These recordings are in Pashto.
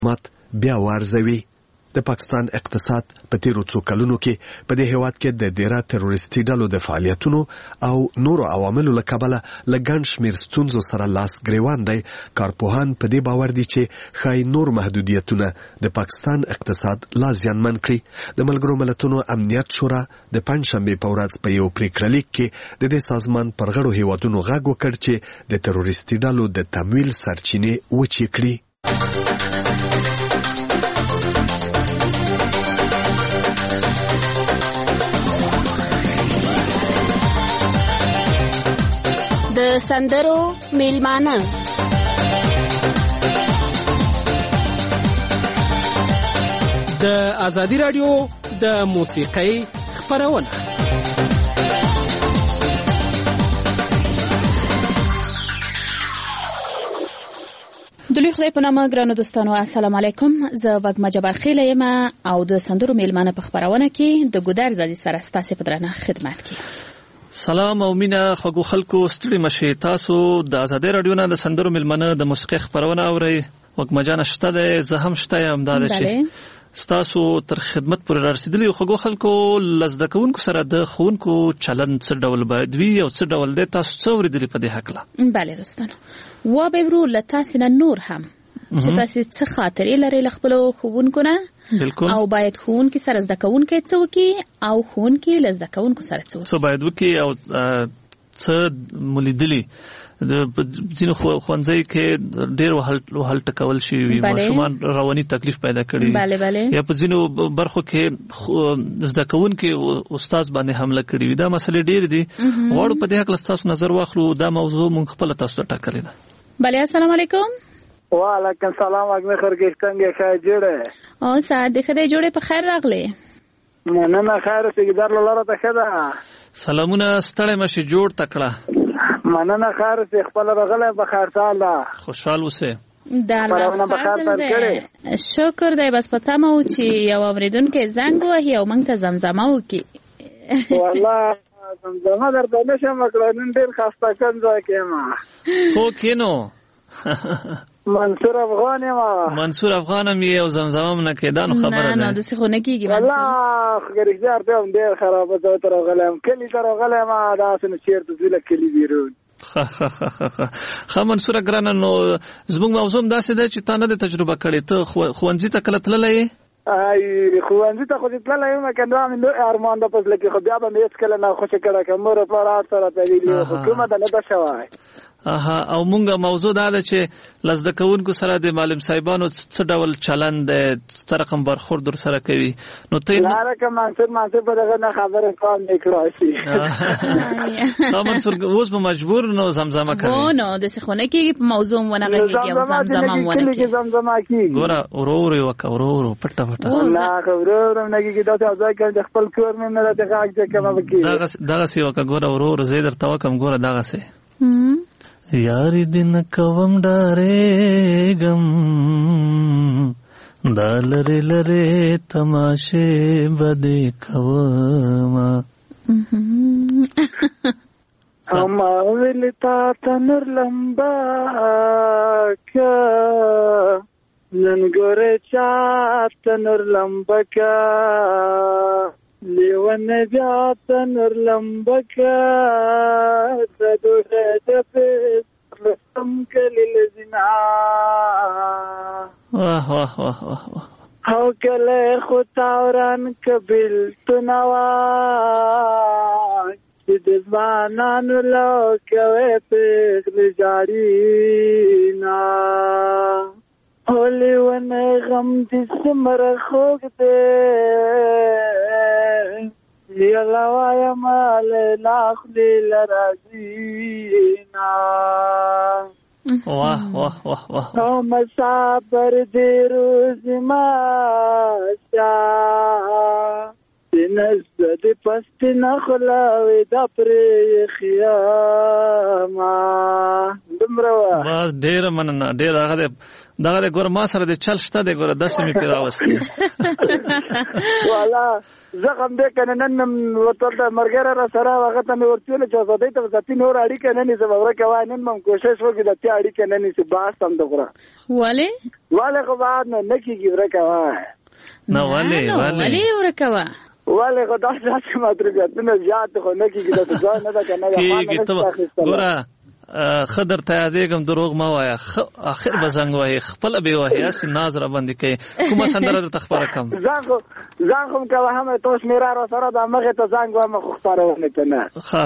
مات بیا وارزوي. د پاکستان اقتصاد په تیرو څو کلونو کې په دې هیواد کې د ډیره تروریستي ډلو د فعالیتونو او نورو عواملو له کبله له ګڼ شمېر ستونزو سره لاس ګریوان دی. کارپوهان په دې باور دي چې ښایي نور محدودیتونه د پاکستان اقتصاد لا زیانمن کړي. د ملګرو ملتونو امنیت شورا د پنجشنبې په ورځ په یو پریکړه لیک کې د دې سازمان پر غړو هیوادونو غږ وکړ چې د تروریستي ډلو د تمویل سرچینې وچې کړي. د سندرو میلمانه د ازادي رادیو د موسیقۍ خپرونه. د لوی خدای په نامه ګرانو دوستانو السلام علیکم. زه وګما جبار خیله یم او د سندرو میلمانه په خپرونه کې د ګودر زادي سره ستاسو په درنه خدمت کې. سلام او مینا خوږو خلکو، ستړي مشي. تاسو د ازادي رادیو نه د سندرو میلمانه د موسیقۍ خپرونه اورئ. وګما جان شته ده، زه هم شته یم. دا چې تاسو تر خدمت پورې رسیدلی خوږو خلکو. لزده کوونکو سره د خوونکو چلند څه ډول باید وي او څه ډول دی، تاسو څه اوریدلی په دې هکله؟ بله دوستانو، و به ورو له تاسو نه نور هم چې تاسو څه خاطرې لرئ له خپلو ښوونکو نه. بالکل. او باید ښوونکي سره زده کوونکي څه وکړي او ښوونکي له زده کوونکو سره څه باید وکړي او څه مولیدلي. د ځینو ښوونځي کې ډېر وهل ټکول شوي وي، ماشومان رواني تکلیف پیدا کړي. بله. یا په ځینو برخو کې زده کوونکي استاد باندې حمله کړي وي. دا مسلې ډېرې دي. غواړو په دې هکله ستاسو نظر واخلو. دا موضوع مونږ خپله تاسو ته ټاکلې ده. بله. السلام علیکم. وعلیکم سلام. اګمه خرګې څنګه ښه جوړه او سعد خدای جوړه په خیر راغله. مننه. خیر سګدار لاره ته خدا. سلامونه، ستړی مشه، جوړ تکړه. مننه. خیر سي خپل راغله په خیر ساله. خوشحال اوسه. دا الله شکر دی. بس پته مو چې یو اوریدونکو زنګ وهي او موږ ته زمزمه وکي. والله زمزمه درته نشم کړو. نن ډیر خسته کنځه کېما. څوک کینو؟ منصور افغان ما. منصور افغان می او زمزمه نه کېدان خبره ده. نه د څه خو نه کیږي. والله خګریزار ته هم ډیر خراب ده. تر غلم کلی تر غلم دا سن چیرته زله کلی بیرون. منصور ګران نو زموږ موضوع داسې ده چې تا نه د تجربه کړې. ته ښوونځي ته کله تللی؟ ای ښوونځي ته خو تللی یم کنه. مې ارمان د پس لکه خو بیا به مې کله نه خوشی کړه کوم را پاره سره تللی حکومت نه ده شوای. او مونږه موضوع دا ده چې لزده کوونکو سره د معلم صاحبانو څه ډول چلند څه رقم برخورد در سره کوي. نو ته نه رقم منصور په دغه نه خبره کوم نکړای شي. منصور اوس به مجبور نو زمزمه کوي. نو د څه خونه کې په موضوع ونه غږیږي او زمزمه ونه کوي. زمزمه کوي. ګوره ورور یو کا ورور پټه نه ورور نه کیږي. دا ځای کې خپل کور مې نه راځي چې کومه وکي. دغه سی وکا ګوره ورور زیدر توکم. ګوره دغه سی یاری دن کوم ډارې غم دالره لره تماشه بده کوما. اما ولتا تنر لمبا کا نن ګره چا تنر لمبا کا لیوان بیا تنر لمبکا تدوره دفت رسم کلی لزنا. واه واه واه واه. او کله خو تاوران کبیل تنوا چې د ځوانانو لو کوي پیغل جاری نا. اولی ونه غم دې سمره خوږ دې یلا وایا مال لاخلی لرازینا. واه واه واه واه. او مسافر دې روز ما شا نزد دی پست نخلاوی دا پری خیاما دمروا باز ډیر مننه ډیر هغه دغه ګور ما سره د چل شته د ګور 10 می پیراوستي والا زغم دې کنه نن وتل د مرګره را سره هغه ته ورتل چې زده ته ځتی نور اړیکه نه نيسه ورکه وای نن مم کوشش وکړه د تی اړیکه نه نيسه باس تم دغره والے خو بعد نه کیږي ورکه وای نه والے ورکه وای والے خو دا ځکه ماترګه نه زیات خو نه کیږي دا ځای نه دا کنه ګوره خضر ته یادېږم دروغ ما وایا اخر به زنګ وایي خپل به وایي اس ناظر باندې کوي کومه سندره د تخبره کم زنګ هم کوه هم توس میرا را سره د مخه ته زنګ و مخ خبرونه ته نه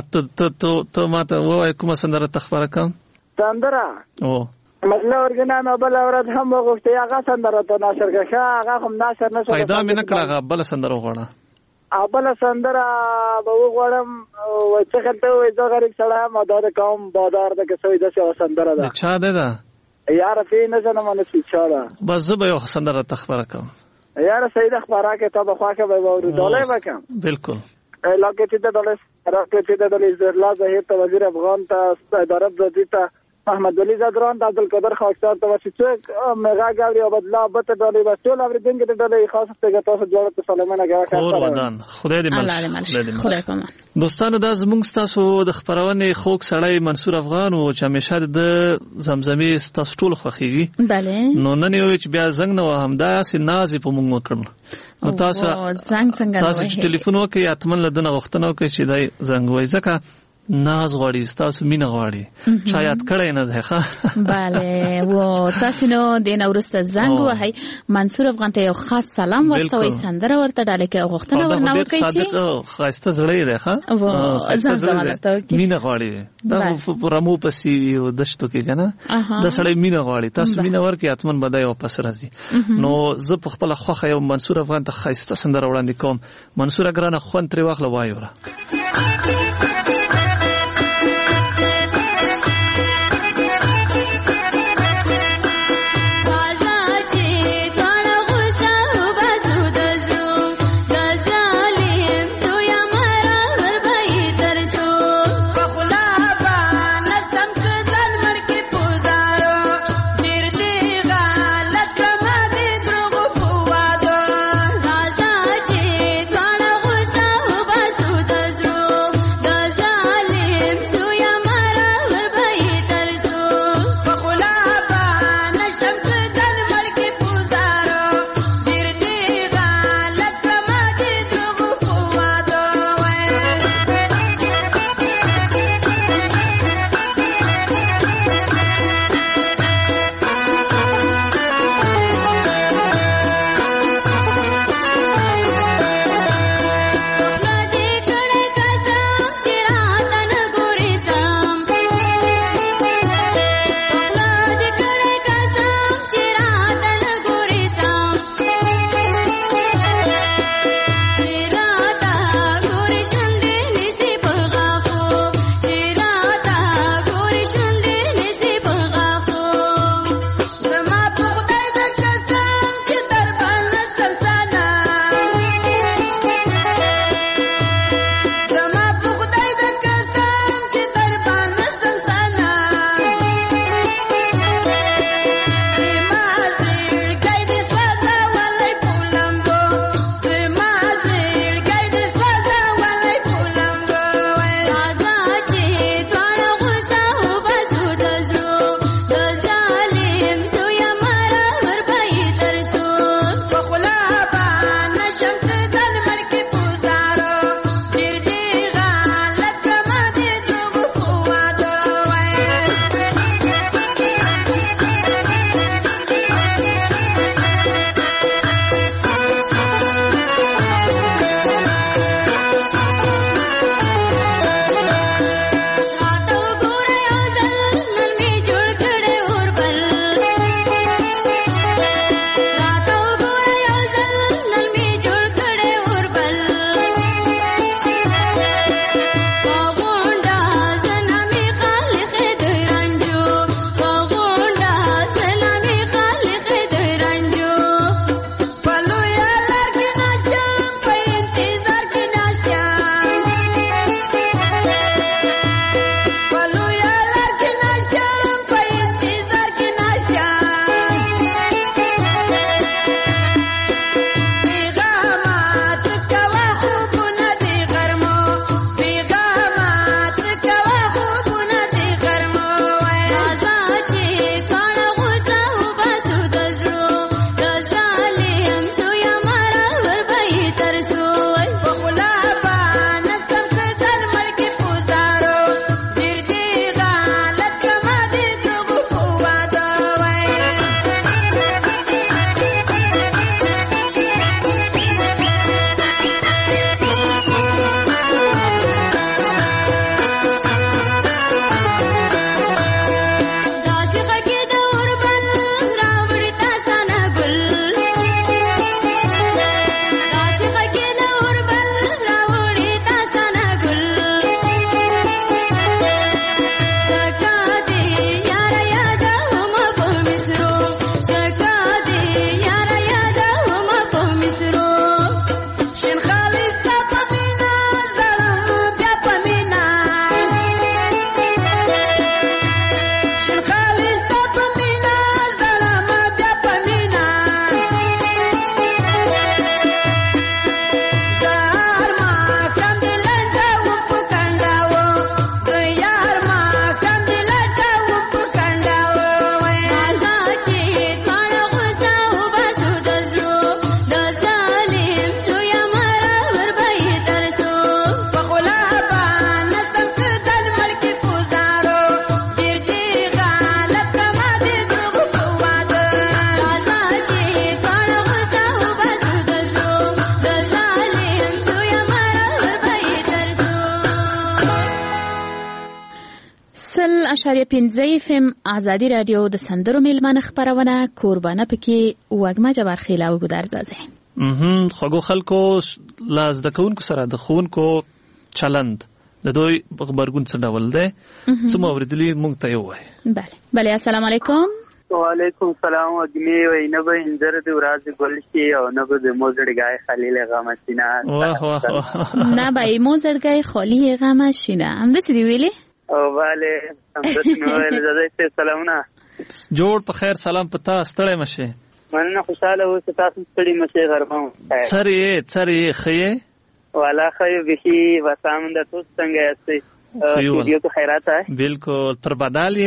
ته ماته وایي کومه سندره تخبره کم سندره او مطلب ورګنا نو بل اورد هم وغوښتي هغه سندره ته ناشر کښه هغه هم ناشر نشو پیدا مې نه کړه بل سندره غواړه ابل سندره به وګورم و چې کته وې دا غریب سره مدار کوم بازار د کسوې د څه سندره ده چا ده یار فی نه زنه مونږ چې چا ده بس زه به یو سندره تخبره کوم یار سید اخباره کې ته به خواکه به ورو ډولې وکم بالکل لکه چې د ډولې راکې چې د ډولې زرلا زهیر ته وزیر افغان ته اداره د ته محمد ولی زادران د عبدالقادر خاکسار ته چې څوک مغا غاوري او بدلا بت ډولې وسول او دین کې ډولې خاصه ته تاسو جوړه ته سلامونه غواړم اور ودان خدای دې خدای پامان دوستانو دا زموږ تاسو د خبرونه خوک سړی منصور افغان او چې همیشه د زمزمي تاسو ټول خوخيږي bale نو نن یو چې بیا زنګ نو همدا سي ناز په موږ وکړ نو تاسو چې ټلیفون وکړئ اتمن لدنه غوښتنه وکړئ چې دای زنګ وای ځکه ناز غواړي تاسو مینه غواړي چا یاد کړی نه ده ښه bale و تاسو نو د نورسته زنګ وای منصور افغان ته یو خاص سلام واستوي سندره ورته ډاله کې غوښتنه ورنه وکړي چې خاصه زړې ده ښه زمزمه مینه غواړي دا رمو پسې یو دشتو کې کنه د سړی مینه غواړي تاسو مینه ورکړي اتمن بدای واپس راځي نو زه په خپل خوخه یو منصور افغان ته خاصه سندره وړاندې کوم منصور اگرانه خون تر واخله وایو Gaza 101.5 FM آزادي رادیو د سندرو میلمانه خبرونه کوربانه پکې وګما جبار خیلا او ګدار زازه خو خلکو لاز د کونکو سره د خونکو چلند د دوی خبرګون څه ډول دی څه موردلی مونږ ته وای بله السلام علیکم وعلیکم السلام وګمی وای نه به اندر د ورځ ګلشي او نه به د موزړګای خلیل غامشینا نه به موزړګای خلیل غامشینا هم د سړي ویلي او bale همدنو زده سلامونه جوړ په خیر سلام پتا ستړی مشه مننه خوشاله اوسه تاسو ستړي مشه غربم سری خیه والا خیو بخي وسامند تاسو څنګه یاست ویډیو ته خیرات ہے بالکل پر بدل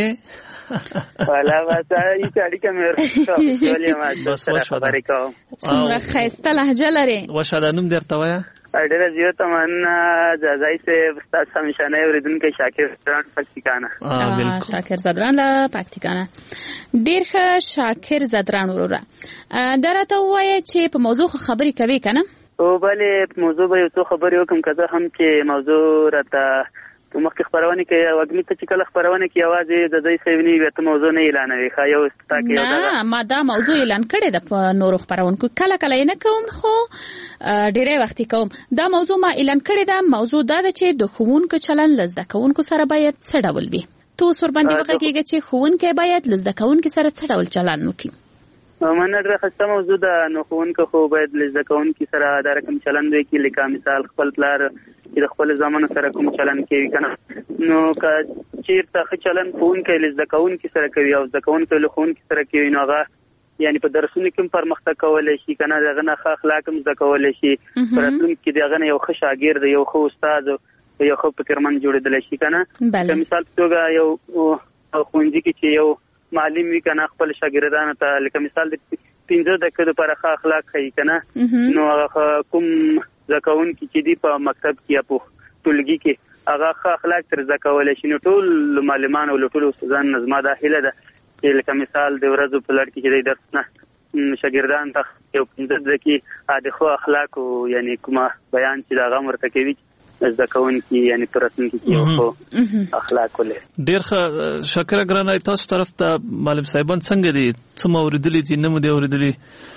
یې والا واسه ای چاړي کمر ولې ما بس خبرې کوم څومره خسته لهجه لري وشادانم درته وایا ډېر زیات تمنا جزای سے استاد سمشانه اوریدونکو شاکر زدران پکتیکانا بالکل شاکر زدران لا پکتیکانا ډېر ښه شاکر زدران وروره درته وایي چې په موضوع خبرې کوي کنه او bale موضوع به یو څه خبرې وکم کزه هم چې موضوع راته مخکې خبرونه کې وګمی ته چې کله خبرونه کې आवाज د دې سیونی وته موضوع نه اعلانوي خا یو استاکه یو نه ما دا موضوع اعلان کړی د نورو خبرونکو کله کله نه کوم خو ډیره وخت کوم دا موضوع ما اعلان کړی دا موضوع دا چې د خوونکو چلن لزده کوونکو سره باید څه ډول وي تو سر باندې وکړي چې خوونکو باید لزده کوونکو سره څه ډول چلن وکړي منه درې خسته موضوع ده نو خوونکو خو باید لزده کوونکو سره دا رقم چلن وي کې لکه مثال خپل پلار چې د خپل ځامن سره کوم چلن کوي کنه نو که چیرته ښه چلن خوونکو لزده کوونکو سره کوي او زده کوونکو له خوونکو سره کوي نو هغه یعنی په درسونو کې پرمختګ کولای شي کنه دغه نه ښه اخلاق هم زده کولای شي پراتون کې دغه نه یو ښه شاګرد یو ښه استاد یو ښه فکرمن جوړېدل شي کنه په مثال توګه یو خوندې کې چې یو معلم وی کنه خپل شاګردانو ته لکه مثال د 15 دقیقې لپاره ښه اخلاق ښيي کنه نو هغه کوم زکون کې چې دی په مکتب کې په ټولګي کې هغه ښه اخلاق تر زکول شي نو ټول معلمان او ټول استادان نظم داخله ده چې لکه مثال د ورځو په لړ کې چې درس نه شاګردان ته یو 15 دقیقې د خو اخلاق او یعنی کومه بیان چې دا غمر ته کوي زکون کې یعنی پرسن کې یو اخلاق ولې ډیر ښه شکر ګرانای تاسو طرف ته معلم صاحبان څنګه دي څه موردلی دي نه مو دی اوریدلی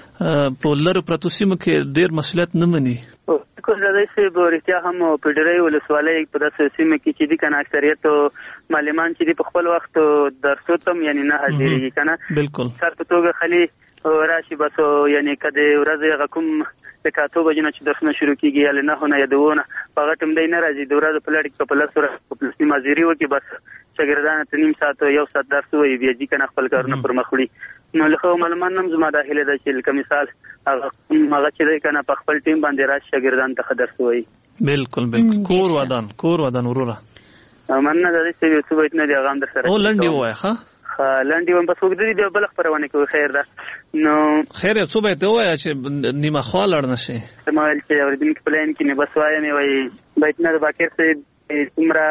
په لر پروتوسیم کې ډیر مسولیت نه مني کو زده سي بورتیا هم په ډېرې ولسوالۍ په داسې سیمه کې چې دي کنه اکثریت معلمان چې په خپل وخت درسو تم یعنی نه حاضرېږي کنه بالکل سر په توګه خالي راشي بس یعنی کده ورځ غکم د کاتو بجنه چې درسونه شروع کیږي یا نه هونه یادونه په غټم دی نه راځي د ورځ په لړ کې په لاسره په پلسي مازيري وکي بس شاګردان ته نیم ساعت یو ساعت درس وي بیا دي کنه خپل کارونه پر مخ وړي نو له معلومان هم زما داخله ده چې لکه مثال هغه چې کنه په خپل ټیم باندې راځي شاګردان ته درس وي بالکل کور ودان وروره مننه د دې څه څه وایي نه دی هغه در سره او لنډي وای ښه لنډي هم بس وګړي دی بل خبرونه کوي خیر ده نو خیر څه به ته وای چې نیمه خالړ نشي سمال چې اوریدونکو پلان کې نه بس وای نه وای بیت نه باکر سے تمرا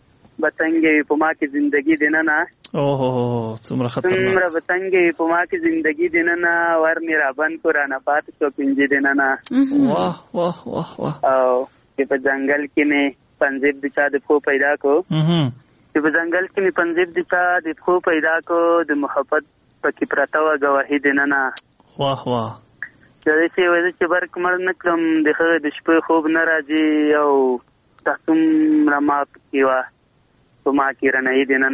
بتنګي په ما کې ژوندۍ دینه نه څومره خطرناک تمرا بتنګي په ما کې ژوندۍ دینه نه ور میرا بن قرآن پات شو پنځه دینه نه واه واه واه واه او په ځنګل کې نه پنځه د چا د خو پیدا کو په ځنګل کې می پنځه د چا د خو پیدا کو د محبت پکې پراته و گواهی دینه نه واه واه دا چې وایي چې برک مر نه کوم د شپې خوب نه راځي او تاسو رما کیوا په ما کې رنه دینه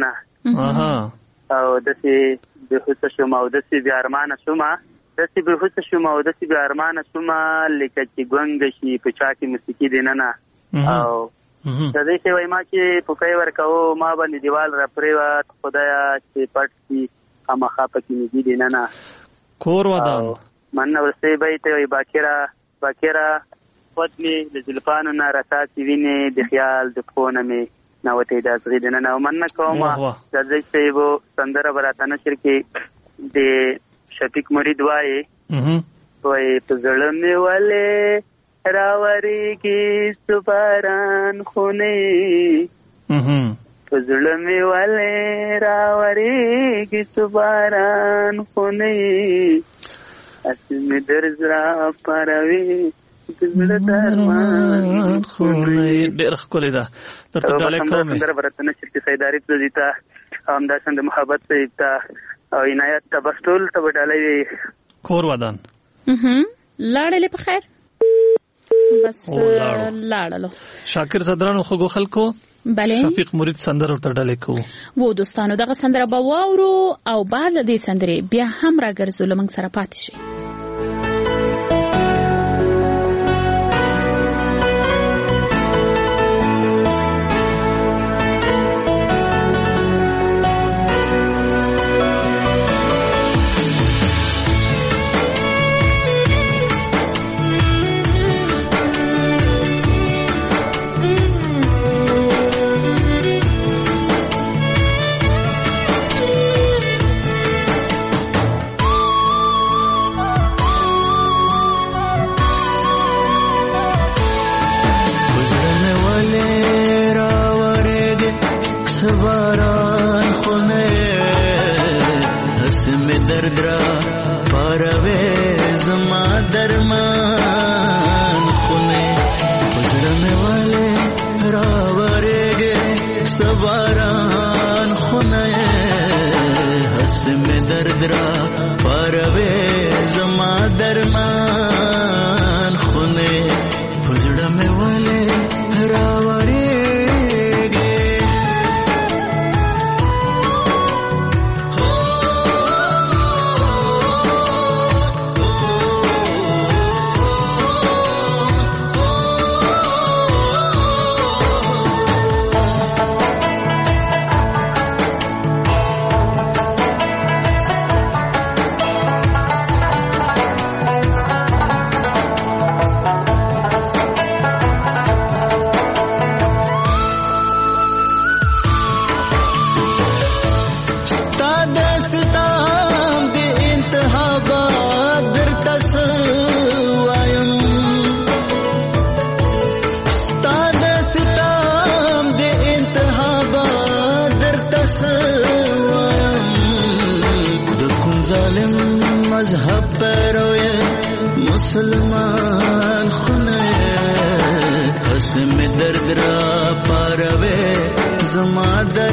نه او دسي به هوڅ شوم او دسي بیا ارمان شوم دسي به هوڅ شوم او دسي بیا ارمان شوم لکه چې ګونګ شي په چا کې موسیقي دینه نه او دا دې چې وای ما چې پوکای ورکاو ما باندې دیوال را پریوات خدایا چې پټ کی اما خاپه کې نږدې دینه نه کور ودان من ورسې بیت وي باکرا پتنی د زلفانو نه راته ویني د خیال د فون مې نوته د زغیدنه نه من کومه د دې چې وو سندره براته نشر کې د شفیق مرید وای په زړه مې والے راوري کې سپاران خونه پزړه می والے راوري کی سباران خونه اسمه درزرا پروي پزړه درمان خونه ډېر خولې ده ترته ډاله کومه در برتنه چې سیداری ته دیتا همداسې د محبت صاحب ته او عنایت ته بس ټول ته وډالې کور ودان لاړلې په خیر بس لاړلو شاکر صدرانو خو خلکو بله شفیق مرید سندر ورته ډالې کوو وو دوستانو دغه سندره به واورو او بعد د دې سندرې بیا هم راګرځو لمنګ سره پاتې شي مسلمان خونه حسم درد را پاروے زما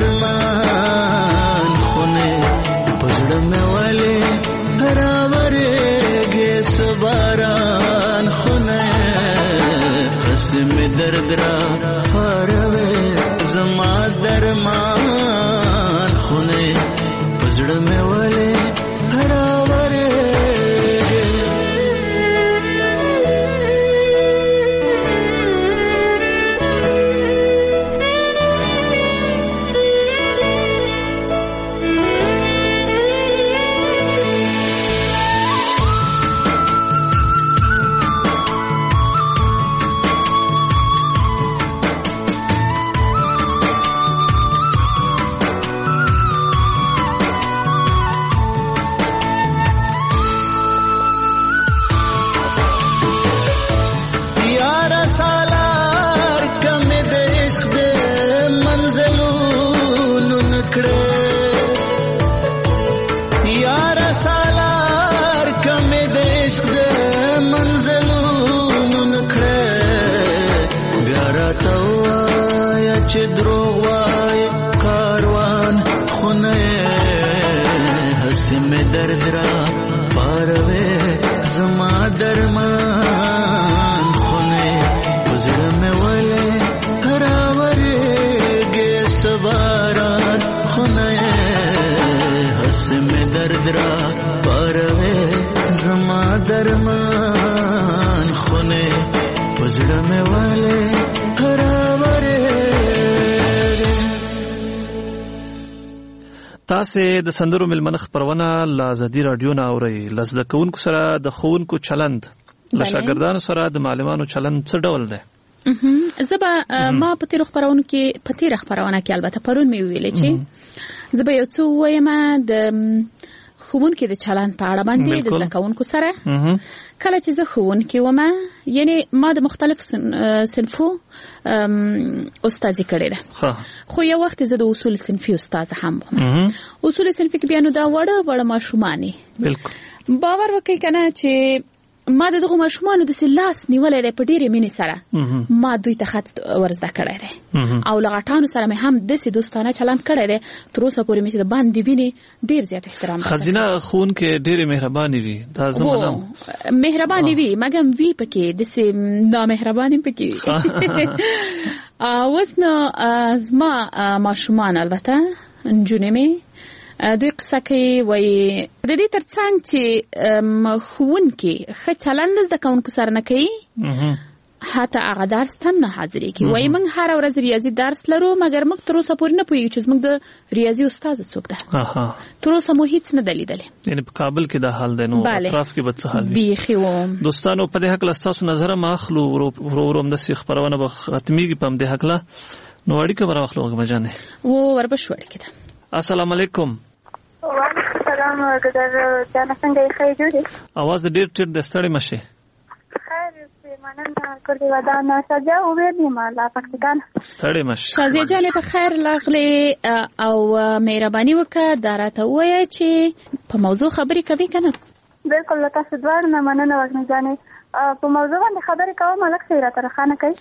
درمان خونه پزړه مې والے راورې گے سباران خونه حسم درد را پاروے زما درمان خونه پزړه مې والے تاسو د سندرو ملمنه خبرونه لازدي رادیو نه اوري لزده کوونکو سره د خوونکو چلند ل شاګردانو سره د معلمانو چلند څه ډول دی زبا ما په تیر خبرونه کې البته پرون می ویلې چې زبا یو څو وایم د خوونکو د چلند په اړه باندې د ځکونکو سره کله چې زه خوونکو ومه یعنی ما د مختلف صنفو استادي کړې ده خو یو وخت زه د اصول صنفي استاد هم وم اصول صنفي کې بیا نو دا وړه ماشومانی بالکل باور وکړئ کنه چې ما دغه ماشومان د سلاس نیولې په ډېرې مینې سره ما دوی ته خط ورزده کړی دی او لغټانو سره مې هم د سې دوستانه چلند کړی دی تر اوسه پورې مې چې د باندې ویني ډېر زیات احترام خزینه خون کې ډېرې مهرباني وي دا زمونه مهرباني وي مګم وی پکې د سې دا مهرباني پکې اوس نو زما ماشومان البته نجونې مې دوی قصه کوي وایي د دې ترڅنګ چې ښوونکي ښه چلند زده کوونکو سره نه کوي حتی هغه درس هم نه حاضرېږي وایي موږ هره ورځ ریاضي درس لرو مګر موږ تر اوسه پورې نه پوهېږو چې زموږ د ریاضي استاد څوک ده تر اوسه مو هیڅ نه ده لیدلی یعنې په کابل کې دا حال دی نو اطراف کې به څه حال وي بیخي دوستانو په دې هکله ستاسو نظر هم اخلو ورو ورو همداسې خپرونه به ختمېږي په همدې هکله نو اړیکه به راواخلو وږمه جانې وربشو اړیکې ده السلام علیکم وعلیکم السلام ګدر جانه څنګه یې ښه جوړې اواز ډېر ټیټ دی ستړې مه شې خیر مننه کلی ودان شاجا وې ما لا پکتان ستړې مه شې شاجا جانې په خیر لاغلې او مهرباني وکړه دا راته ووایه چې په موضوع خبرې کوي که نه بالکل له تاسو دواړو نه مننه وږمې جانې په موضوع باندې خبرې کوم الګ سي راته روښانه کوي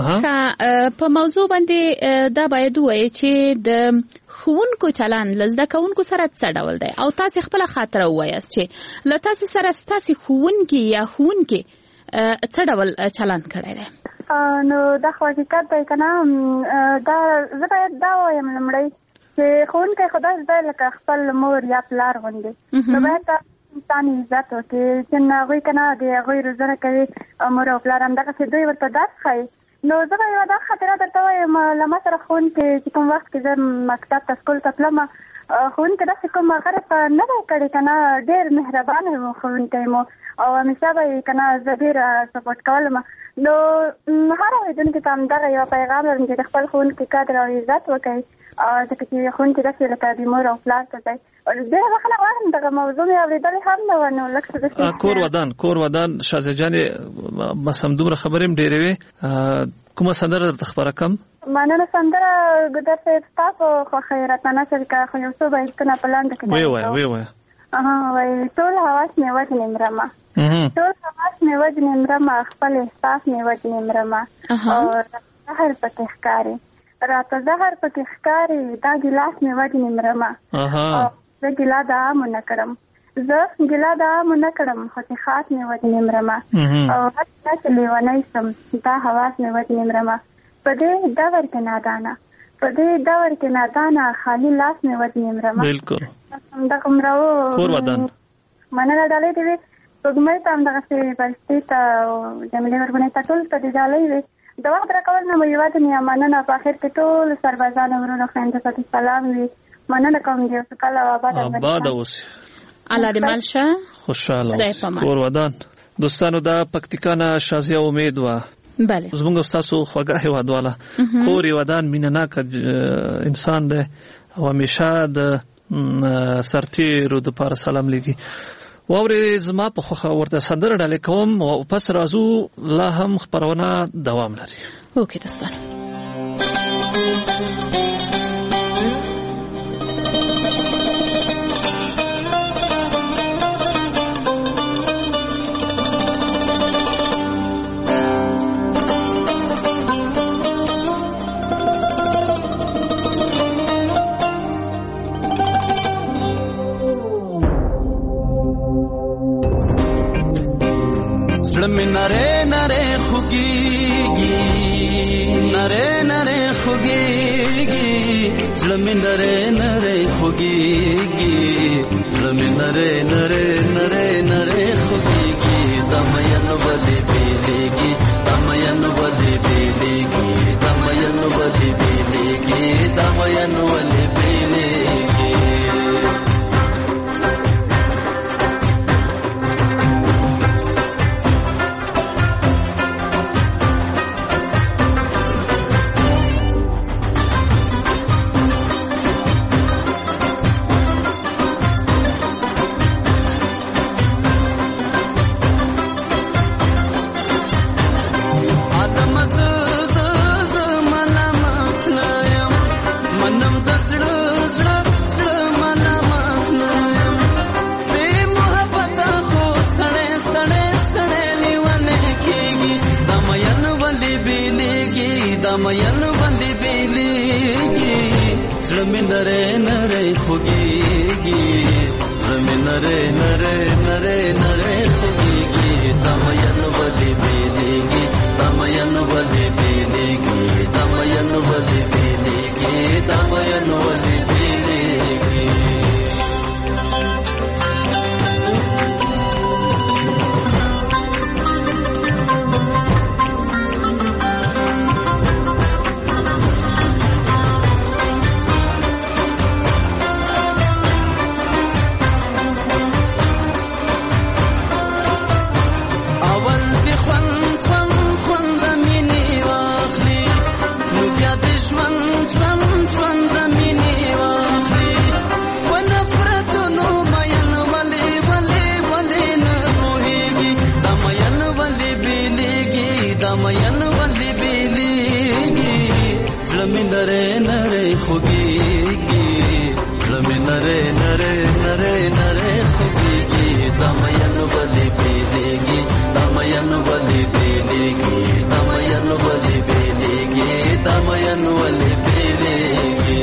په موضوع باندې دا باید وایي چې د ښوونکو چلند له زده کوونکو سره څه ډول دی او تاسې خپله خاطره ووایاست چې له تاسې سره ستاسې ښوونکي یا ښوونکې څه ډول چلند کړی دی نو دا خو حقیقت دی که نه دا زه باید دا ووایم لومړی چې ښوونکی خو داسې دی لکه خپل مور یا پلار غوندې نو باید انسان عزت وکړي چې هغوی که نه د هغوی روزنه کوي مور او پلار همدغسې دوی ورته درس ښایي نو زه به یوه دا خاطره درته وایم له ما سره ښوونکي چې کوم وخت کې زه مکتب ته سکول ته تلم ښوونکي داسې کوم غرض نه دی کړی که نه ډېر مهربانه و ښوونکی مو او همیشه به یې که نه زه ډېر سپورټ کولم نو هر اورېدونکي ته همدغه یو پیغام لرم چې د خپل ښوونکي قدر او عزت وکړئ ځکه چې ښوونکي داسې لکه د مور او پلار ته دی ډېره بخښنه غواړم دغه موضوع مې اورېدلې هم نه وه نو لږ څه کور ودان شازیه جانې بس همدومره خبرې هم ډېرې وې کومه سندره درته خپره کړم مننه سندره ګدر صاحب ستاسو خوښوي راته نشر که خو یو څو بیتونه په لنډه کې ویې وایه وایي ټول حواس مې وجنې مرمه ټول حواس مې وجنې مرمه خپل احساس مې وجنې مرمه او زهر پکې ښکاري راته زهر پکې ښکاري دا ګیلاس مې وجنې مرمه زه ګیله د عامو نه کړم خو چې خاص مې وجنې مرمه او هر څه چې لیونی شم دا حواس مې وجنې مرمه په دې دور کې نادانه خالي لاس مې وجنې مرمه بالکل همدغه مرو کور ودان مننه ډالۍ دې وي سپوږمۍ ته همدغسې بستې ته او جمیلې وربنۍ ته ټول ته دې ډالۍ وي د وخت راکول نه مو یوازې مې مننه په آخر کې ټول سربازانو ورونو خویندو ته دې سلام وي مننه کوم دې اوس کله آباد اوسې الله دې مل شه خوشحاله اوسې کور ودان دوستانو دا پکتیکا نه شازیه امید وه بله زمونږ ستاسو خوږه هیوادواله کور ودان مینه ناک انسان دی او همیشه د سرتیرو دپاره سلام لیږي واورې زما په خوښه ورته سندره ډالۍ کوم او پس راځو لا هم خپرونه دوام لري اوکې دوستانو نره نره خوگیگی نره نره خوگیگی زلمی نره نره خوگیگی زلمی نره نره نره نره خوگیگی دمینو بلی بیلیگی دمینو بلی بیلیگی دمینو بلی بیلیگی دمینو بلی بیلیگی ولی بیلیږي دا مین ولی بیلیږي زړه مې نری نری خوږیږي زړه مې نری نری نری نری خوږیږي دا مین ولی بیلیږي دا مین ولی بیلیږي دا مین ولی بیلیږي دا مین ولی بیلیږي नरे नरे खुगीगी रमे नरे नरे नरे नरे खुगीगी दमयन बलि बेलेगी दमयन बलि बेलेगी दमयन बलि बेलेगी दमयन बलि बेलेगी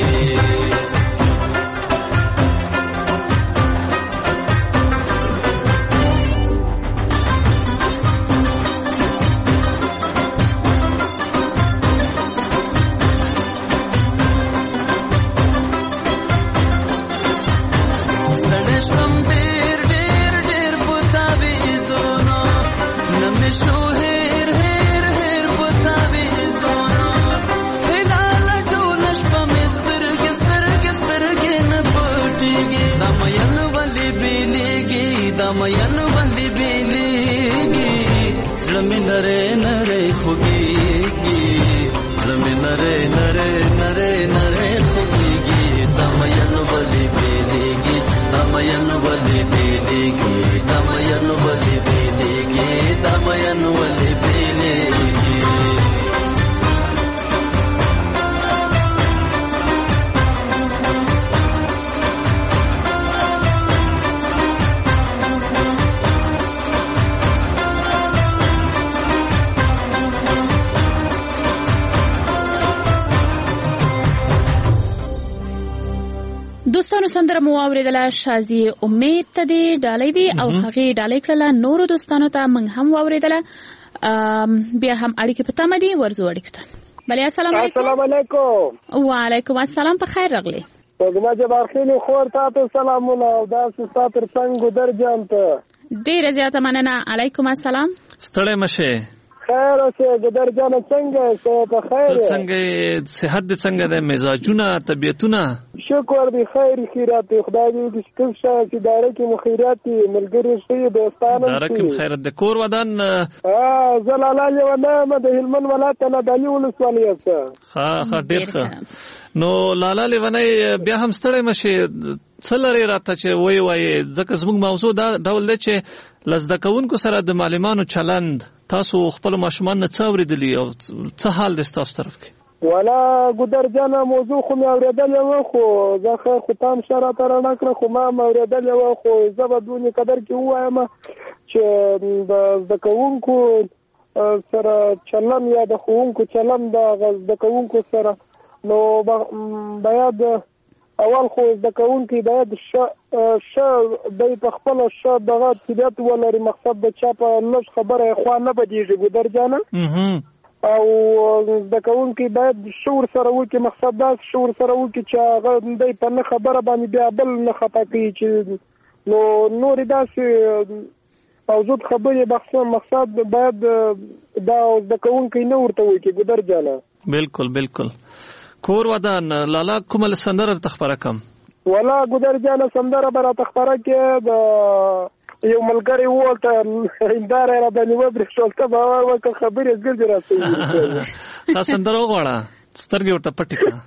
दमयन बलि बेलेगी रमे नरे नरे खुगीगी रमे नरे नरे नरे नरे खुगीगी दमयन बलि बेलेगी दमयन बलि बेलेगी दमयन बलि बेलेगी दमयन बलि बेलेगी دوستانو سندره مو اوریدله شازي امید ته دی ډالۍ وی او هغه ډالۍ کړله نورو دوستانو ته موږ هم اوریدله بیا هم اړیکې په تمه دي ورزو اړیکې ته بله السلام علیکم السلام علیکم وعلیکم السلام په خیر راغلی وګما جبار خېلی خور تاسو سلامونه او دا ستاسو څنګه درجام ته ډیره زیاته مننه علیکم السلام ستړی مشه خیر اوسه ګدر جان څنګه څه په خیر څنګه صحت دې څنګه ده مزاجونه طبيعتونه شکر دی خیر خیرات خدای دې شکر شه چې داره کې مخیرات ملګری شي دوستانو داره کې خیرت د کور ودان زلاله یو نه د هلمند ولایت نه د ولسوالۍ څخه ها ډیر ښه نو لالا لیونی بیا هم ستړی مشه څلری راته چې وای ځکه زموږ موضوع دا ډول دی چې لزده کوونکو سره د معلمانو چلند تاسو خپل ماشومان نه څو ورېدلی او څه حال دی تاسو طرف کې ولا ګدر جان موضوع خو مې اورېدل و خو زه خو تام شرا تر نه کړ خو ما اورېدل و خو زه به دونی قدر کې وایم چې د کوونکو سره چلن یا د خوونکو چلن د کوونکو سره نو باید اول خو د کوونکو باید د په خپل دغه طبيعت ولري مقصد د چا په لږ خبره خو نه بدیږي ګدر جان او د کوونکو باید شعور سره وکي مقصد دا شعور سره وکي چې هغه د په نه خبره باندې بیا بل نه خطا کوي چې نو نور داسې موجود خبرې مقصد باید دا د کوونکو نه ورته وکي ګدر جان بالکل بالکل کور ودان لالا کومل سندره تخبره کم ولا ګدر جان سندره برا تخبره کې د یو ملګری وته اندار را باندې وبر شولته باور وکړه خبرې زګل راځي خاص سندره وغواړه سترګې ورته پټې کړه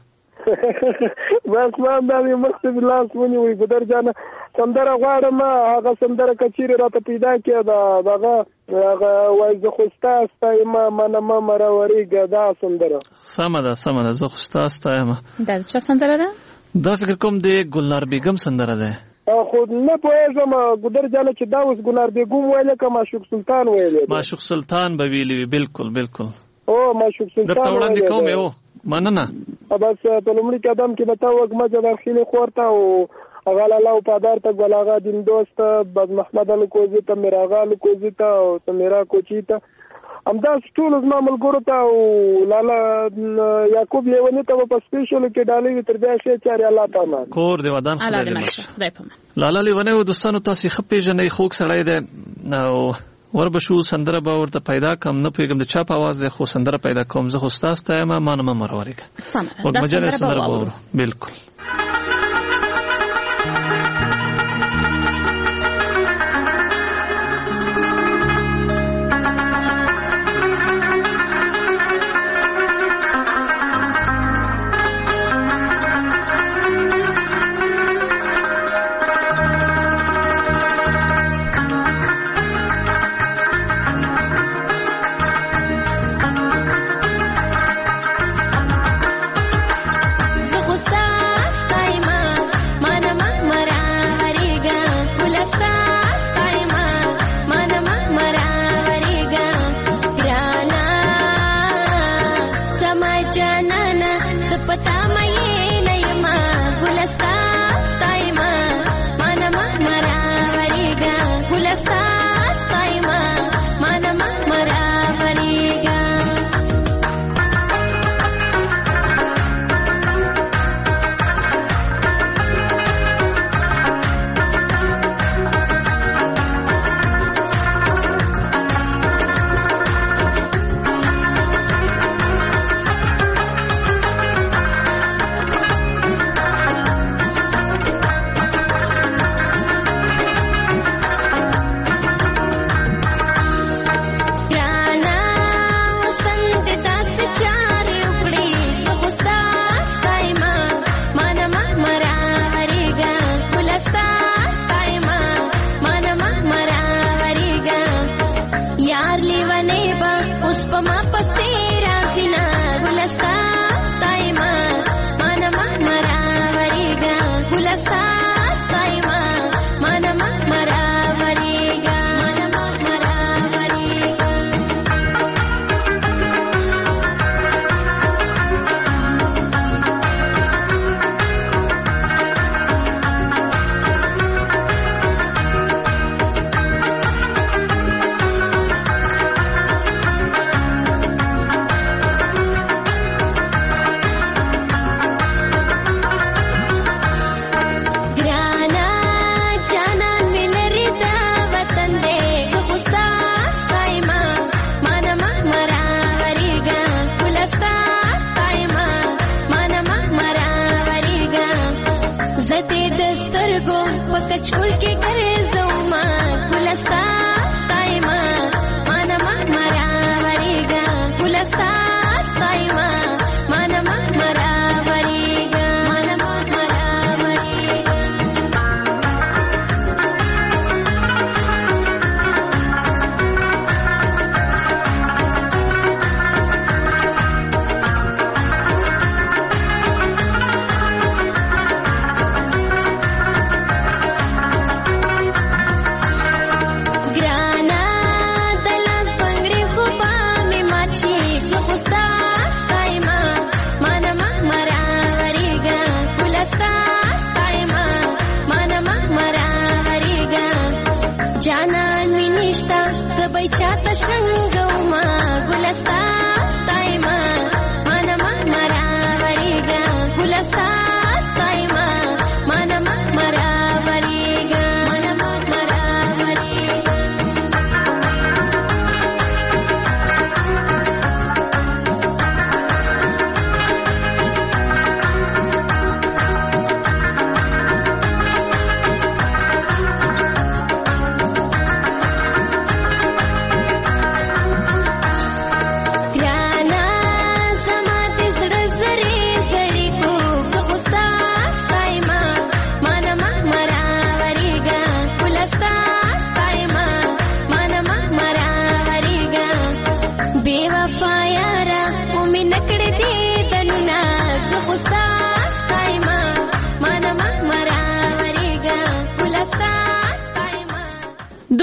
بس ما باندې مخته بلاس ونی وي ګدر جان سندره غواړم هغه سندره کچيري راته پیدا کړه دغه وای زه خوستا استایم ما مروري دا سندره سمه ده زه خوستا استایم دا څه سندره ده دا فکر کوم دی ګلنار بیگم سندره ده خو نه پوهېږم ګدر جان چې دا اوس ګلنار بیگم ویل که معشوق سلطان ویل معشوق سلطان به ویلی بالکل بالکل او معشوق سلطان درته وړاندې کوم یو مننه. بس په لومړي قدم کې به تا وګمه داخلي خورته او اغال الله پادار ته ګلاغا دین دوست بد محمد الکوزی ته میراغا الکوزی ته او سمیرا کوچی ته امدا ټول زما ملګرو ته او لالا یعقوب لیونی ته په سپیشل کې ډالې تر بیا شي چاري الله تعالی کور دی ودان خدای دې لالا لیونی و دوستانو تاسو خپې جنې خوک سړی دی او وربشو سندره به ورته پیدا کم نه پیګم د چا په आवाज د خو سندره پیدا کوم زه خو تاسو ته ما مانم مرورګ سم د سندره به بالکل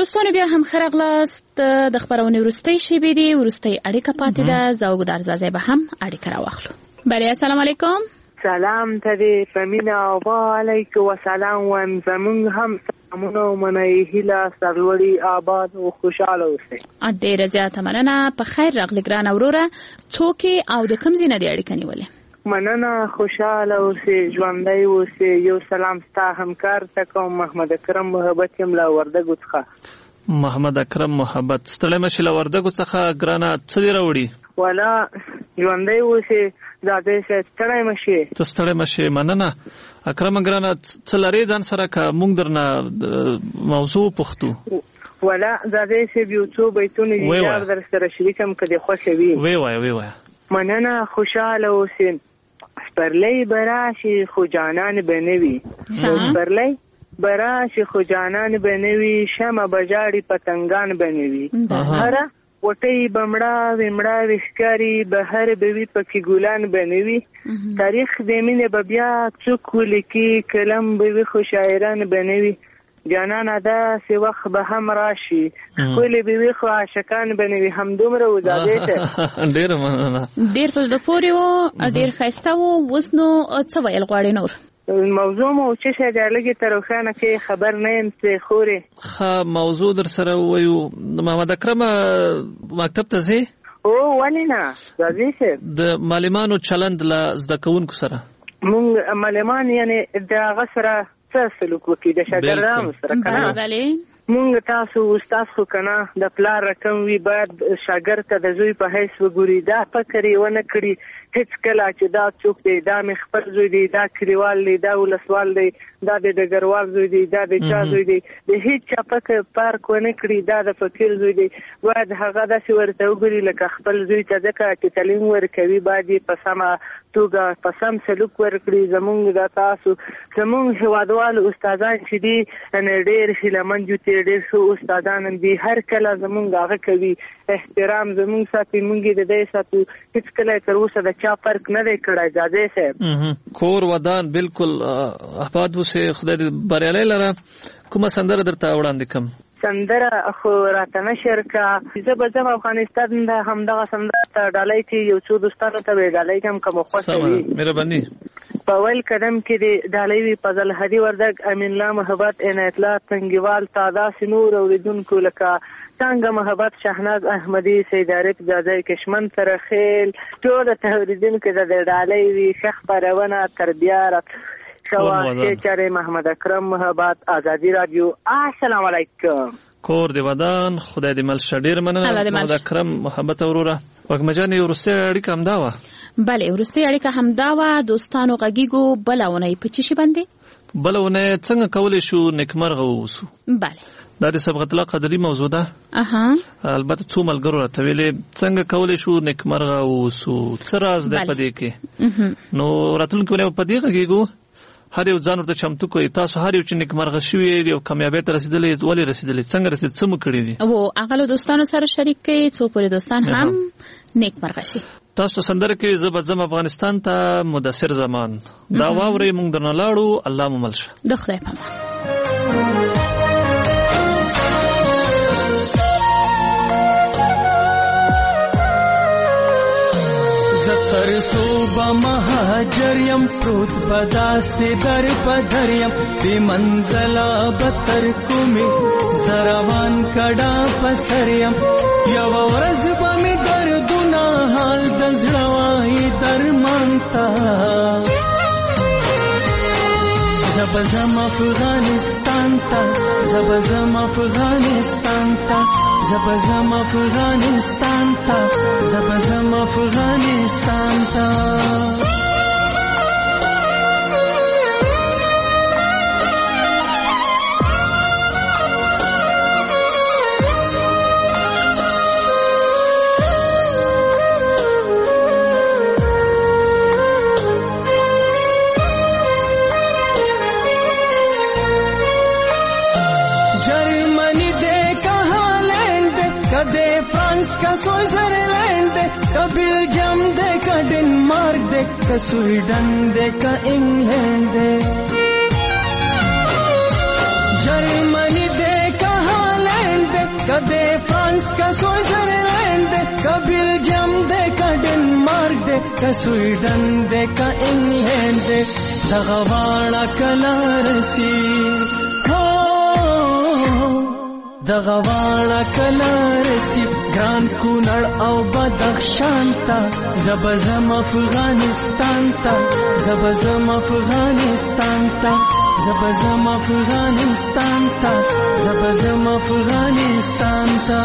دوستانو بیا هم خرغلاست د خبرونه ورستي شي بي دي ورستي اړیکه پاتې ده زوګدار زازه به هم اړیکه راوخلو. بله السلام علیکم. سلام ته دې فمینه او علیکم والسلام و زمون هم سلامونه منای هیله سرلوړي آباد او خوشاله اوسئ. ډیره زیاته مننه. په خیر راغلی ګران وروره. څوک او د کوم ځای نه دی اړیکه نیولې؟ مننه خوشاله اوسئ ژوندۍ اوسئ. یو سلام ستا همکار ته کوم محمد اکرم محبت یم له وردګو څخه. محمد اکرم محبت ستړی مشي له وردګو څخه ګرانه څه دی راوړي؟ ولا ژوندۍ اوسئ دا دې ستړی مشي. ته ستړی مشي مننه. اکرم ګرانه څه لري ځان سره که موږ درنه موضوع پوښتو؟ ولا دا دې یو څو بیتونه دي در سره شریکم کدي خوښ وي. وی وای مننه خوشاله اوسئ. سپرلی براشي خو جانان بنوي. سپرلی براشي خو جانان بنوي. شمع بجاړي پتنګان بنوي. هره وټي بمړا ومړا وښکاری بهر بوي پکې ګلان بنوي. تاریخ د مینې بیا څوک لیکي کلم بوي خو شاعران بنوي. جانان ادا سی وخت به هم راشي خولي بوي خو عاشقان بنوي. هم دومره وزاده ته ډیر مننه. ډیر په دپوري و ډیر خسته و. وس نو څه ویل غواړي نور؟ موضوع مو چې شه د لګي تروخانه کې خبر نه يم څه خوري. موضوع در سره وایو. محمد اکرم مکتب ته ځي؟ او ولینا راځي شه. د معلمانو چلند لا زده کوونکو سره مونږ معلمان یعنی د غسره څه سلوک وکړي د شاګردانو سره کنه. مونږ تاسو استاد خو کنه د پلار رقم وی باید شاګرد ته د زوی په حیث وګوري. دا فکر یې ونه کړي هیڅ کله چې دا څوک دی دا مې خپل زوی دی دا کلیوال دی دا ولسوال دی دا د ډګروال زوی دی دا د چا زوی دی د هیڅ چا فکر پارک ونه کړي دا د فقیر زوی دی. باید هغه داسې ورته وګوري لکه خپل زوی ته ځکه چې تعلیم ورکوي باید یې په سمه توګه په سم سلوک ورکړي. زمونږ د تاسو زمونږ هیوادوال استادان چې دي ډېر هیلهمند دي ډېر ښه استادان دي. هر کله زمونږ هغه کوي احترام زمونږ ساتي مونږ د دې ساتو. هیڅ کله تر اوسه د چا فرق نه دی کړی. جاده صاحب کور ودان بالکل آباد اوسئ. خدای دې بریالی لره. کومه سندره درته وړاندې کړم؟ سندره خو راته نشر کا. زه به ځم افغانستان د همدغه سندره ته ډالۍ کې یو څو دوستانو ته به ډالۍ کوم کوم خوښ وي. مهرباني. په اول قدم کې د ډالۍ وی فضل هدي وردګ امین الله محبت عنایت الله تنګیوال تاداس نور اوریدونکو لکه څنګه محبت شهناز احمدی سید عارف جاځي کشمن سره خیل ټول ته اوریدونکو د ډالۍ وی شخ پرونه تربیه شواهد چاره محمد اکرم محبت آزادی رادیو. السلام علیکم. کور دی ودان خدای دې مل شډیر مننه محمد اکرم محبت اوروره. وګمجانې ورسته اړیکه هم دا و. بله ورسته اړیکه هم دا و. دوستانو غږیګو بلونه په چی شي باندې بلونه څنګه کولای شو نیکمرغه اوسو؟ بله دا د سبقت الله قدرې موضوع ده. البته څو ملګرو راته ویلې څنګه کولای شو نیکمرغه اوسو څه راز دی په دې کې. نو راتلونکي ولې په دې غږیګو هر یو ځان ورته چمتو کوي. تاسو هر یو چې نیکمرغه شوي یو کامیابی ته رسیدلې ولې رسیدلې څنګه رسید څه مو کړی دي او هغه دوستانو سره شریک کړي څو پورې دوستان هم نیکمرغه شي. تاسو سندره کې زبر افغانستان ته مدثر زمان دا واوري مونږ درنه لاړو. الله مو ملشه. د خدای په امان. زتر صوبه مهاجر یم پروت بدا سے در پدر یم بی منزلا بتر کومی زروان کډا پسر یم یو ورځ به دردونه حال د زړوای درمان تا زبزم افغانستان تا زبزم افغانستان تا زبزم افغانستان تا زبزم افغانستان تا बेल्जियम दे का डेनमार्क दे का स्वीडन दे का इंग्लैंड दे जर्मनी दे का हॉलैंड कदे फ्रांस का स्विट्जरलैंड दे, का बेल्जियम दे, का डेनमार्क दे, का स्वीडन दे, का इंग्लैंड दे, दगवाड़ा कलारसी हो दगवाड़ा कलारसी ग्रान कुनड़ औ बदख्शान ता ज़बज़म अफगानिस्तान ता ज़बज़म अफगानिस्तान ता ज़बज़म अफगानिस्तान ता ज़बज़म अफगानिस्तान ता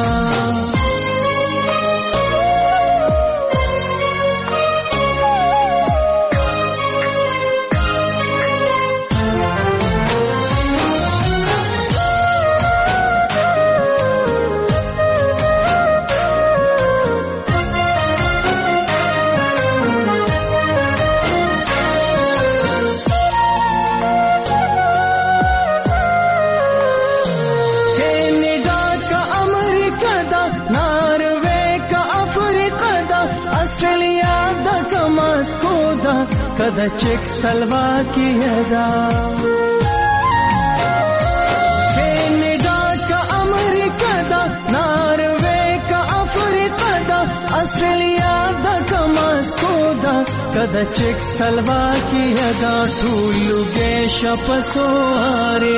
कदा चेक स्लोवाकिया दा कैनेडा का अमेरिका दा नॉर्वे का अफ्रीका दा ऑस्ट्रेलिया दा का मॉस्को दा कदा चेक स्लोवाकिया दा ठूलु गेश पसोहारे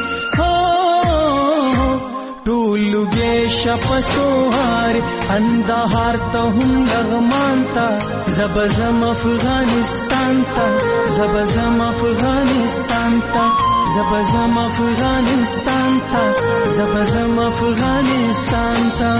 टूलु गेश पसोहारे अंधार तहुम लगमानता ज़बज़म अफगानिस्तान ता ज़बज़म अफगानिस्तान ता ज़बज़म अफगानिस्तान ता ज़बज़म अफगानिस्तान ता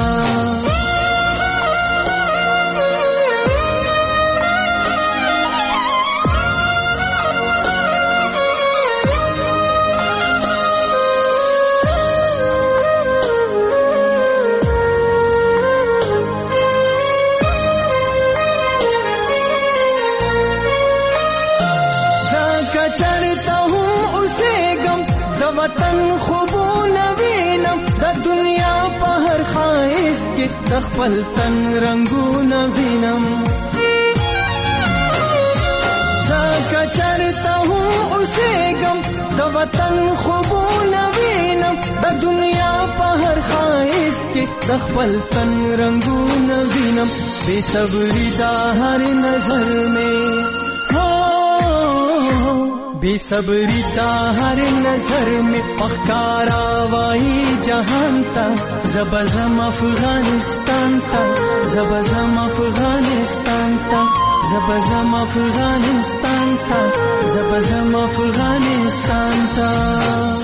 वतन खूबो नवीनम द दुनिया पहर खाइस के तखपल तन रंगू नवीनम जाका चढ़ता हूँ उसे गम द वतन खूबो नवीनम द दुनिया पहर खाइस के तखपल तन रंगू नवीनम बेसब्री दा हर नजर में बेसब्री ता हर नजर में पकारा वाही जहान ता ज़बज़म अफगानिस्तान ता ज़बज़म अफगानिस्तान ता ज़बज़म अफगानिस्तान ता ज़बज़म अफगानिस्तान ता